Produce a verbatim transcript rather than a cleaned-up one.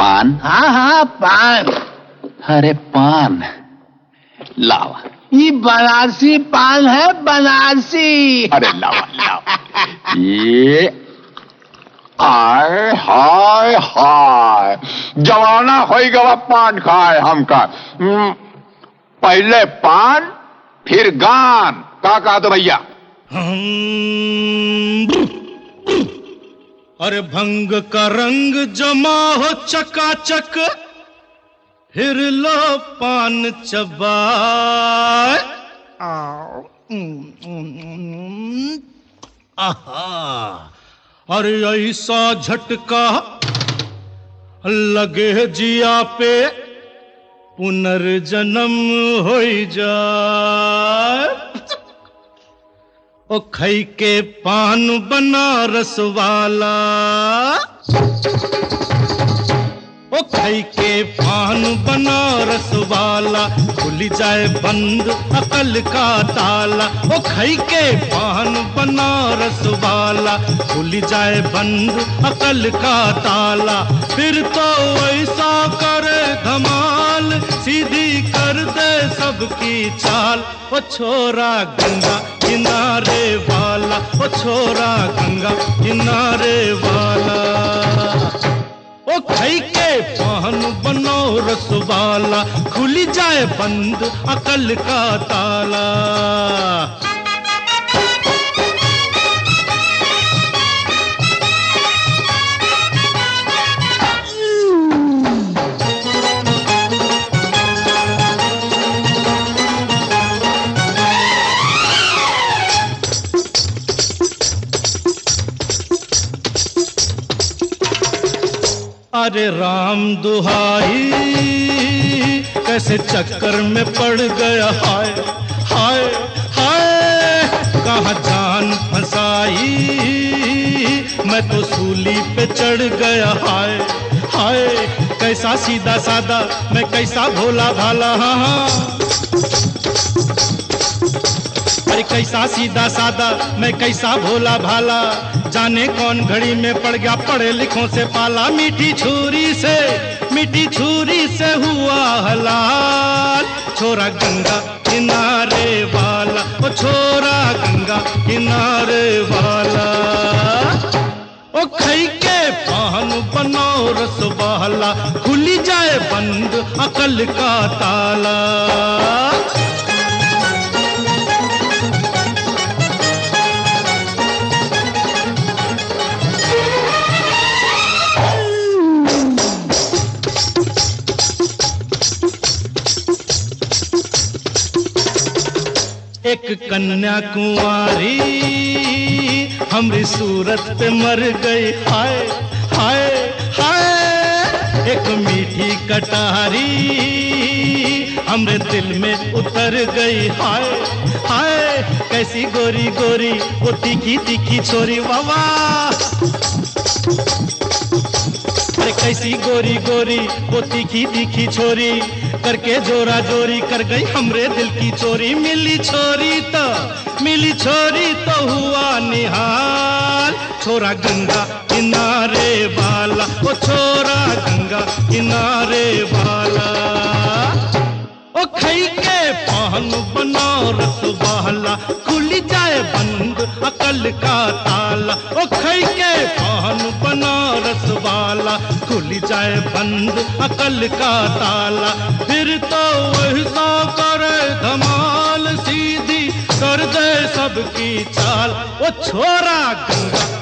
पान? हाँ हाँ पान। अरे पान लाओ। ये बनारसी पान है, बनारसी। अरे लाओ लाओ। ये आय हाय हाय, जवाना हो गवा पान खाए हमका। पहले पान फिर गान। का कहा तो भैया? अरे भंग का रंग जमा हो चकाचक, फिर लो पान चबाए। आहा, अरे ऐसा झटका लगे जिया पे, पुनर्जन्म हो जाए। ओ खई के पान बनारस वाला, ओ खई के पान बनारस वाला, खुल जाए बंद अकल का ताला। ओ खई के पान बनारस वाला, खुल जाए बंद अकल का ताला। फिर तो ऐसा करे धमाल, सीधी कर दे सबकी चाल। ओ छोरा गंगा किनारे वाला, ओ छोरा गंगा किनारे वाला। ओ खई के पान बनारस वाला, खुल जाए बंद अकल का ताला। अरे राम दुहाई, कैसे चक्कर में पड़ गया। हाय हाय हाय, कहाँ जान फंसाई, मैं तो सूली पे चढ़ गया। हाय हाय, कैसा सीधा सादा, मैं कैसा भोला भाला। हाँ हाँ, अरे कैसा सीधा सादा, मैं कैसा भोला भाला। जाने कौन घड़ी में पड़ गया पढ़े लिखों से पाला। मीठी छुरी से, मीठी छुरी से हुआ हलाल। छोरा गंगा किनारे वाला, ओ छोरा गंगा किनारे वाला। ओ खई के पान बनारस वाला, खुल जाए बंद अकल का ताला। एक कन्या कुंवारी हमरी सूरत पे मर गई। हाय हाय हाय, एक मीठी कटारी हमरे दिल में उतर गई। हाय हाय, कैसी गोरी गोरी वो तीखी तीखी छोरी। वावा, अरे कैसी गोरी गोरी वो तीखी तीखी छोरी, करके जोरा जोरी कर गई हमरे दिल की चोरी। मिली छोरी तो, मिली छोरी तो हुआ निहाल। छोरा गंगा किनारे वाला, ओ छोरा गंगा किनारे वाला। ओ खई के पान बनारस वाला, खुल जाए बंद अकल का ताला। ओ खई के पान बनारस वाला, खुल जाए बंद अकल का ताला। फिर तो ऐसा करे धमाल, सीधी कर दे सबकी चाल। ओ छोरा गंगा